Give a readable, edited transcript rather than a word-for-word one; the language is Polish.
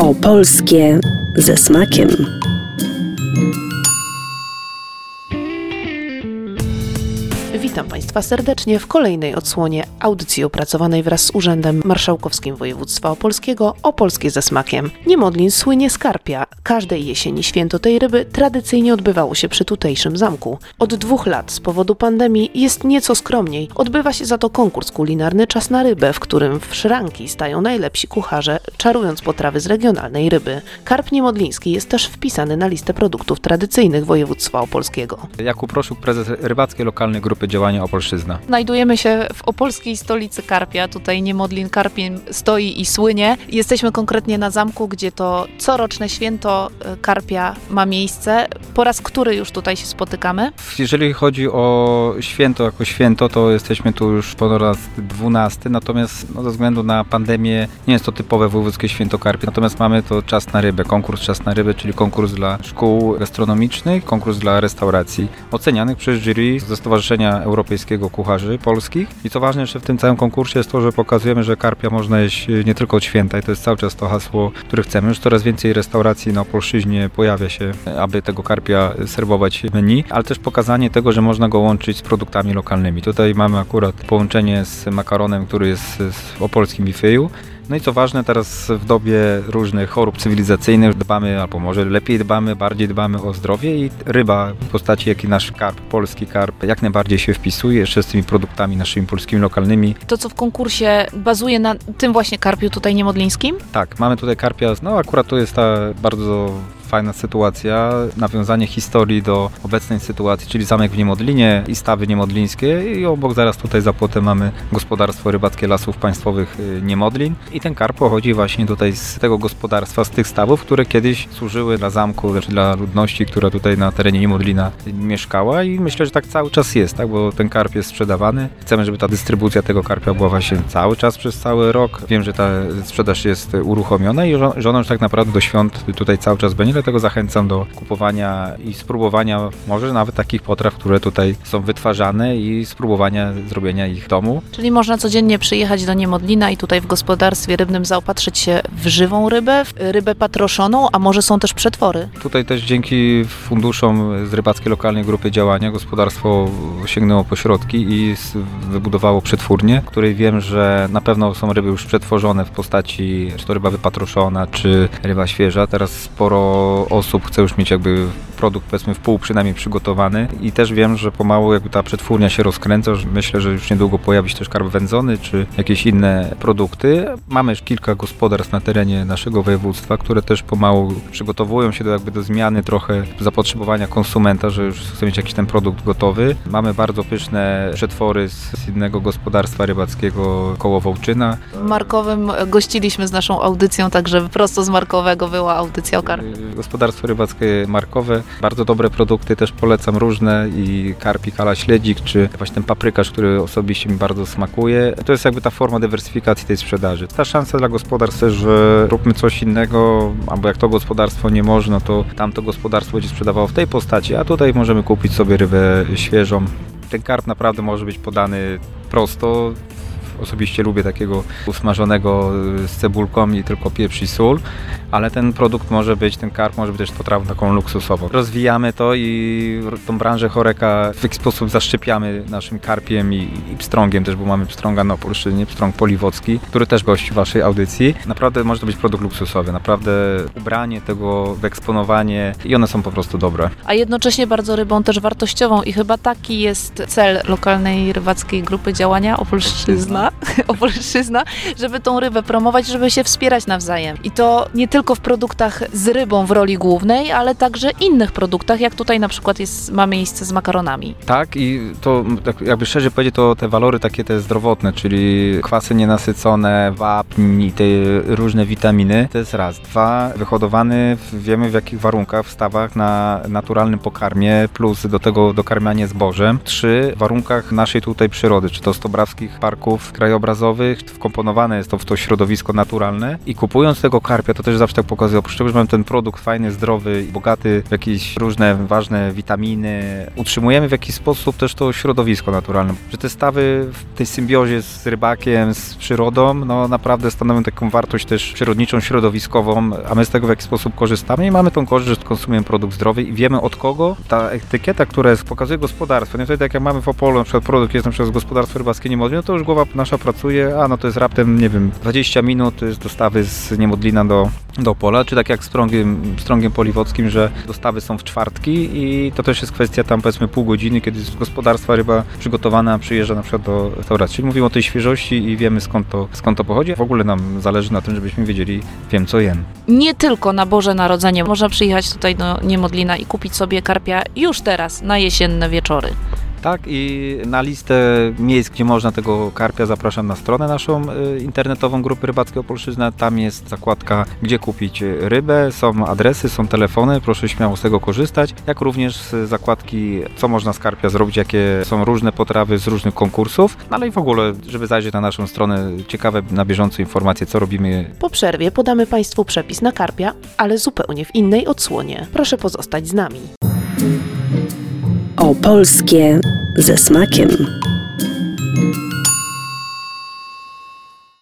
Opolskie ze smakiem. Witam Państwa serdecznie w kolejnej odsłonie audycji opracowanej wraz z Urzędem Marszałkowskim Województwa Opolskiego Opolskie ze smakiem. Niemodlin słynie z karpia. Każdej jesieni święto tej ryby tradycyjnie odbywało się przy tutejszym zamku. Od 2 lat z powodu pandemii jest nieco skromniej. Odbywa się za to konkurs kulinarny Czas na rybę, w którym w szranki stają najlepsi kucharze, czarując potrawy z regionalnej ryby. Karp niemodliński jest też wpisany na listę produktów tradycyjnych województwa opolskiego. Jakub Proszuk, prezes Rybackiej Lokalnej Grupy Działania Opolszczyzna. Znajdujemy się w opolskiej stolicy karpia. Tutaj Niemodlin karpiem stoi i słynie. Jesteśmy konkretnie na zamku, gdzie to coroczne święto karpia ma miejsce. Po raz który już tutaj się spotykamy? Jeżeli chodzi o święto jako święto, to jesteśmy tu już po raz 12, natomiast ze względu na pandemię nie jest to typowe wojewódzkie święto karpia, natomiast mamy to Czas na rybę, konkurs Czas na rybę, czyli konkurs dla szkół gastronomicznych, konkurs dla restauracji, ocenianych przez jury ze Stowarzyszenia Europejskiego Kucharzy Polskich. I co ważne jeszcze w tym całym konkursie jest to, że pokazujemy, że karpia można jeść nie tylko od święta i to jest cały czas to hasło, które chcemy. Już coraz więcej restauracji na Opolszczyźnie pojawia się, aby tego karpia serwować w menu, ale też pokazanie tego, że można go łączyć z produktami lokalnymi. Tutaj mamy akurat połączenie z makaronem, który jest w opolskim bifeju. No i co ważne, teraz w dobie różnych chorób cywilizacyjnych dbamy, albo może lepiej dbamy, bardziej dbamy o zdrowie i ryba w postaci, jak i nasz karp, polski karp, jak najbardziej się wpisuje jeszcze z tymi produktami naszymi polskimi, lokalnymi. To, co w konkursie bazuje na tym właśnie karpiu tutaj niemodlińskim? Tak, mamy tutaj karpia, no akurat to jest ta bardzo fajna sytuacja, nawiązanie historii do obecnej sytuacji, czyli zamek w Niemodlinie i stawy niemodlińskie i obok zaraz tutaj za płotem mamy gospodarstwo rybackie Lasów Państwowych Niemodlin i ten karp pochodzi właśnie tutaj z tego gospodarstwa, z tych stawów, które kiedyś służyły dla zamku, znaczy dla ludności, która tutaj na terenie Niemodlina mieszkała i myślę, że tak cały czas jest, tak, bo ten karp jest sprzedawany. Chcemy, żeby ta dystrybucja tego karpia była właśnie cały czas przez cały rok. Wiem, że ta sprzedaż jest uruchomiona i że ona już tak naprawdę do świąt tutaj cały czas będzie. Dlatego zachęcam do kupowania i spróbowania może nawet takich potraw, które tutaj są wytwarzane i spróbowania zrobienia ich w domu. Czyli można codziennie przyjechać do Niemodlina i tutaj w gospodarstwie rybnym zaopatrzyć się w żywą rybę, w rybę patroszoną, a może są też przetwory? Tutaj też dzięki funduszom z Rybackiej Lokalnej Grupy Działania gospodarstwo sięgnęło po środki i wybudowało przetwórnię, w której wiem, że na pewno są ryby już przetworzone w postaci czy to ryba wypatroszona, czy ryba świeża. Teraz sporo osób chce już mieć jakby produkt powiedzmy w pół przynajmniej przygotowany i też wiem, że pomału jakby ta przetwórnia się rozkręca, że myślę, że już niedługo pojawi się też karp wędzony czy jakieś inne produkty. Mamy już kilka gospodarstw na terenie naszego województwa, które też pomału przygotowują się do zmiany trochę zapotrzebowania konsumenta, że już chce mieć jakiś ten produkt gotowy. Mamy bardzo pyszne przetwory z innego gospodarstwa rybackiego koło Wołczyna. W Markowym gościliśmy z naszą audycją, także prosto z Markowego była audycja o karpiu. Gospodarstwo rybackie Markowe, bardzo dobre produkty, też polecam różne i karp, i kala, śledzik, czy właśnie ten paprykarz, który osobiście mi bardzo smakuje. To jest jakby ta forma dywersyfikacji tej sprzedaży. Ta szansa dla gospodarstw też, że róbmy coś innego, albo jak to gospodarstwo nie może, no to tamto gospodarstwo będzie sprzedawało w tej postaci, a tutaj możemy kupić sobie rybę świeżą. Ten karp naprawdę może być podany prosto. Osobiście lubię takiego usmażonego z cebulką i tylko pieprz i sól, ale ten produkt może być, ten karp może być też potrawą taką luksusową. Rozwijamy to i tą branżę Horeca w jakiś sposób zaszczepiamy naszym karpiem i pstrągiem też, bo mamy pstrąga na Opolszczyźnie, pstrąg poliwocki, który też gości w waszej audycji. Naprawdę może to być produkt luksusowy, naprawdę ubranie tego, wyeksponowanie i one są po prostu dobre. A jednocześnie bardzo rybą też wartościową i chyba taki jest cel lokalnej rybackiej grupy działania Opolszczyzna, żeby tą rybę promować, żeby się wspierać nawzajem. I to nie tylko w produktach z rybą w roli głównej, ale także innych produktach, jak tutaj na przykład ma miejsce z makaronami. Tak i to jakby szerzej powiedzieć, to te walory takie te zdrowotne, czyli kwasy nienasycone, wapń i te różne witaminy, to jest raz. 2, wyhodowany wiemy w jakich warunkach, w stawach na naturalnym pokarmie, plus do tego dokarmianie zbożem. 3, w warunkach naszej tutaj przyrody, czy to Stobrawskich parków krajobrazowych, wkomponowane jest to w to środowisko naturalne i kupując tego karpia, to też zawsze tak pokazuję, oprócz tego, że mamy ten produkt fajny, zdrowy, bogaty w jakieś różne ważne witaminy, utrzymujemy w jakiś sposób też to środowisko naturalne, że te stawy w tej symbiozie z rybakiem, z przyrodą, no naprawdę stanowią taką wartość też przyrodniczą, środowiskową, a my z tego w jakiś sposób korzystamy i mamy tą korzyść, że konsumujemy produkt zdrowy i wiemy od kogo. Ta etykieta, która pokazuje gospodarstwo, nie? Tutaj tak jak mamy w Opolu, na przykład produkt jest na przykład z gospodarstwa rybackie Niemodlin, no to już głowa nasza pracuje, no to jest raptem, nie wiem, 20 minut, to jest dostawy z Niemodlina do Opola, czy tak jak z Strągiem Poliwockim, że dostawy są w czwartki i to też jest kwestia tam powiedzmy pół godziny, kiedy z gospodarstwa ryba przygotowana przyjeżdża na przykład do restauracji. Czyli mówimy o tej świeżości i wiemy skąd to pochodzi. W ogóle nam zależy na tym, żebyśmy wiedzieli, wiem co jem. Nie tylko na Boże Narodzenie można przyjechać tutaj do Niemodlina i kupić sobie karpia już teraz, na jesienne wieczory. Tak, i na listę miejsc, gdzie można tego karpia, zapraszam na stronę naszą internetową Grupy Rybackiej Opolszczyzna. Tam jest zakładka, gdzie kupić rybę, są adresy, są telefony, proszę śmiało z tego korzystać, jak również z zakładki, co można z karpia zrobić, jakie są różne potrawy z różnych konkursów, no ale i w ogóle, żeby zajrzeć na naszą stronę, ciekawe na bieżąco informacje, co robimy. Po przerwie podamy Państwu przepis na karpia, ale zupełnie w innej odsłonie. Proszę pozostać z nami. Opolskie ze smakiem.